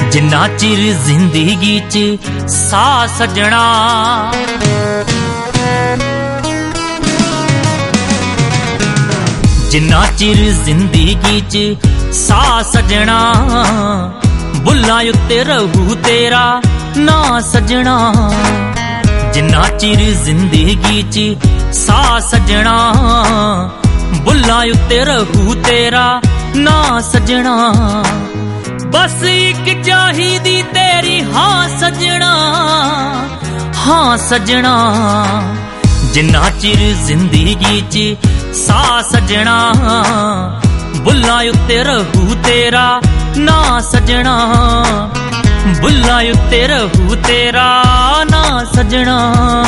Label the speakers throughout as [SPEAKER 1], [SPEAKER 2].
[SPEAKER 1] जिन्ना चिर जिंदगी च सा सजना, जिन्ना चिर जिंदगी च सा सजना, बुल्लां उत्ते रहू तेरा ना सजना। जिन्ना चिर जिंदगी च सा सजना, बुल्लां उत्ते रहू तेरा ना सजना। बस एक चाहिदी तेरी हाँ सजना, हाँ सजना। जिन्ना चिर जिंदगी च सा सजना, बुल्लां उत्ते रहू तेरा ना सजना, बुल्लां उत्ते रहू तेरा ना सजना।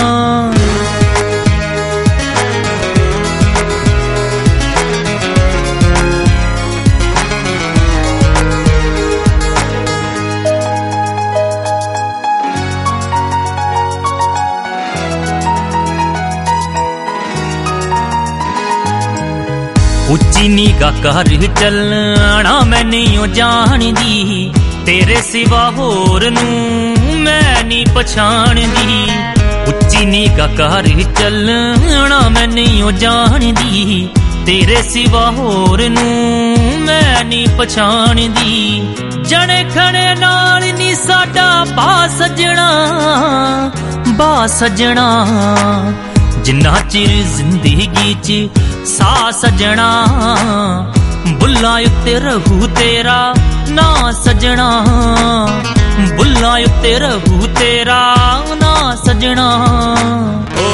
[SPEAKER 1] उच्ची निगाह कर चलना मैं नहीं जानदी, तेरे सिवा होर नू मैं नहीं पछाणदी। उच्ची निगाह कर चलना मैं नहीं जानदी, तेरे सिवा होर नू मैं नहीं पछाणदी। जने खने नाल नी साडा बा सजना, बा सजना। जिन्ना चिर जिंदगी च सा सजना, बुल्लां उत्ते रहू तेरा ना सजना, बुल्लां उत्ते रहू तेरा ना सजना। ओ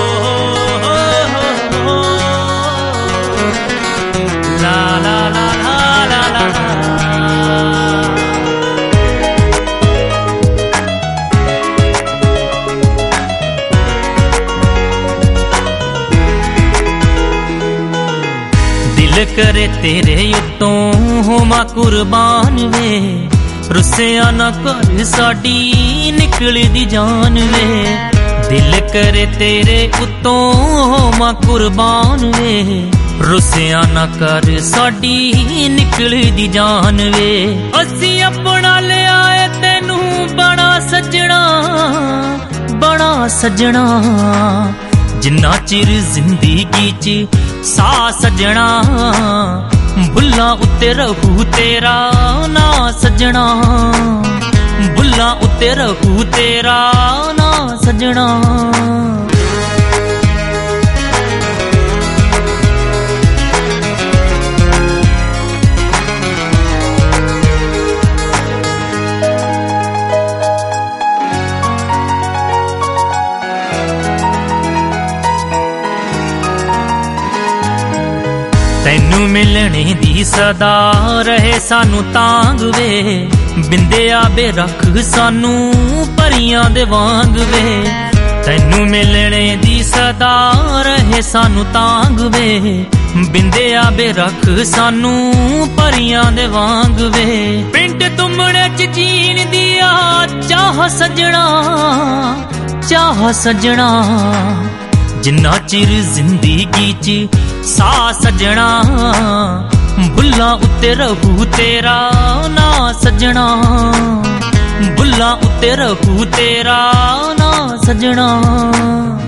[SPEAKER 1] ला ला ला ला ला ला। करे तेरे उत्तों होमा कुर्बान वे, रुसिया ना कर साडी निकली दी जान वे। दिल करे तेरे उत्तों होमा कुर्बान वे, रुसिया ना कर साडी निकली दी जान वे। असी अपना ले आए तेनू बड़ा सजना, बड़ा सजना। जिन्ना चिर जिंदगी च सा सजना, बुल्लां उत्ते रहू तेरा ना सजना, बुल्लां उत्ते रहू तेरा ना सजना। तैनू मिलने दी सदा रहे सानू तांग वे, बिंदे आबे रख सानू परियां दे वांग वे। तैनू मिलने दी सदा रहे सानू तांग वे, बिंदे आबे रख सानू परियां दे वांग वे। पिंड तुमने च जीन दिया चाह सजना, चाह सजना। जिन्ना चिर जिंदगी च सा सजना, बुल्लां उत्ते रहू तेरा ना सजना, बुल्लां उत्ते रहू तेरा ना सजना।